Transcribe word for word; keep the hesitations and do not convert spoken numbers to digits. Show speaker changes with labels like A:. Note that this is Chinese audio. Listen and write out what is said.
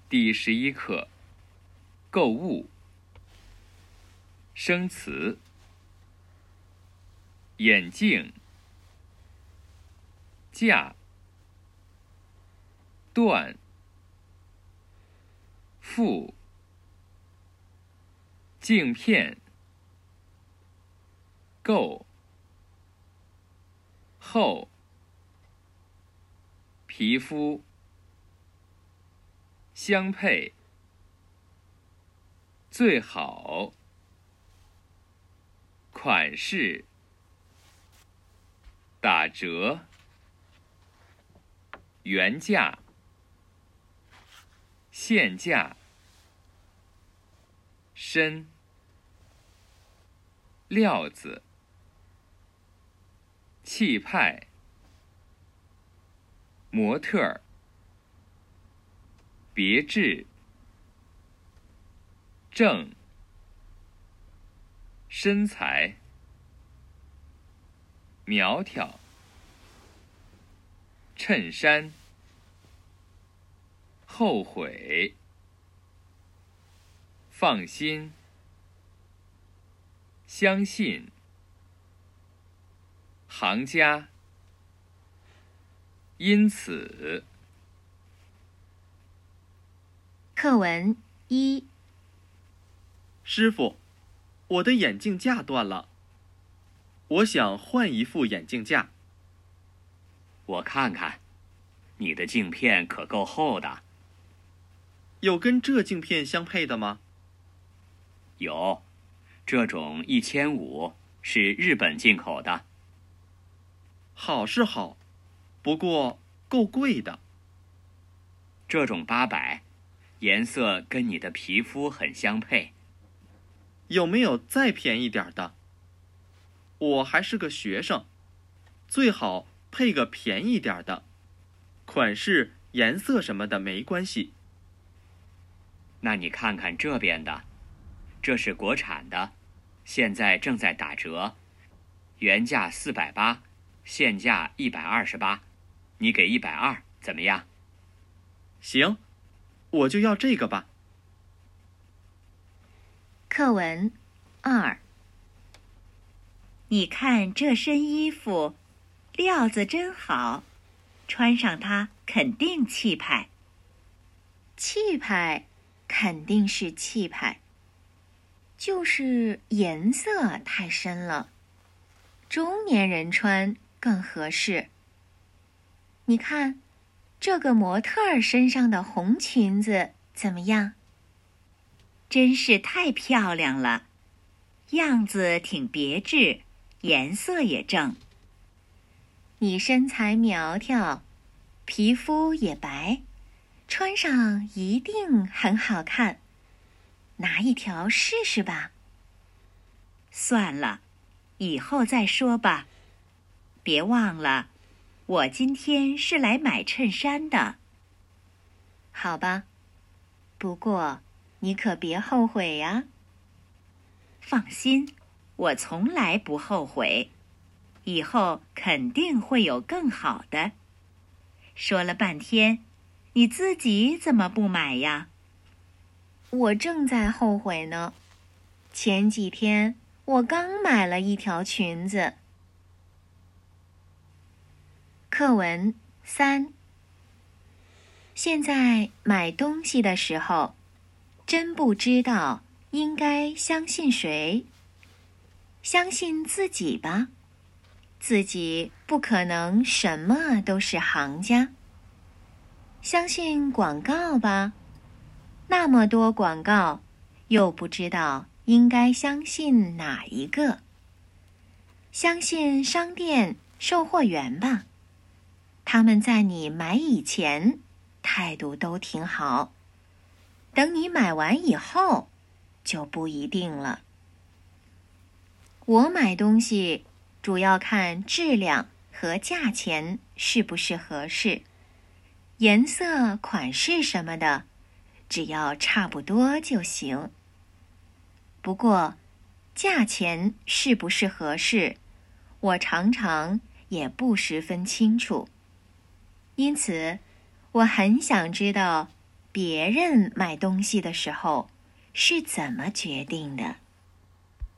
A: 第十一课，购物。生词：眼镜、架、断、副、镜片、购、厚、皮肤、相配、最好、款式、打折、原价、现价、深、料子、气派、模特儿、别致、正、身材、苗条、衬衫、后悔、放心、相信、行家、因此。
B: 课文一。
C: 师傅，我的眼镜架断了，我想换一副眼镜架。
D: 我看看，你的镜片可够厚的。
C: 有跟这镜片相配的吗？
D: 有，这种一千五，是日本进口的。
C: 好是好，不过够贵的。
D: 这种八百，颜色跟你的皮肤很相配。
C: 有没有再便宜点的？我还是个学生，最好配个便宜点的，款式、颜色什么的没关系。
D: 那你看看这边的，这是国产的，现在正在打折，原价四百八，现价一百二十八，你给一百二，怎么样？
C: 行，我就要这个吧。
B: 课文二。
E: 你看这身衣服，料子真好，穿上它肯定气派。
B: 气派，肯定是气派，就是颜色太深了，中年人穿更合适。你看，这个模特儿身上的红裙子怎么样？
E: 真是太漂亮了，样子挺别致，颜色也正。
B: 你身材苗条，皮肤也白，穿上一定很好看。拿一条试试吧。
E: 算了，以后再说吧。别忘了，我今天是来买衬衫的。
B: 好吧，不过你可别后悔呀。
E: 放心，我从来不后悔，以后肯定会有更好的。说了半天，你自己怎么不买呀？
B: 我正在后悔呢。前几天我刚买了一条裙子。课文三。现在买东西的时候，真不知道应该相信谁。相信自己吧，自己不可能什么都是行家。相信广告吧，那么多广告，又不知道应该相信哪一个。相信商店售货员吧，他们在你买以前态度都挺好，等你买完以后就不一定了。我买东西主要看质量和价钱是不是合适，颜色、款式什么的，只要差不多就行。不过，价钱是不是合适，我常常也不十分清楚。因此，我很想知道别人买东西的时候是怎么决定的？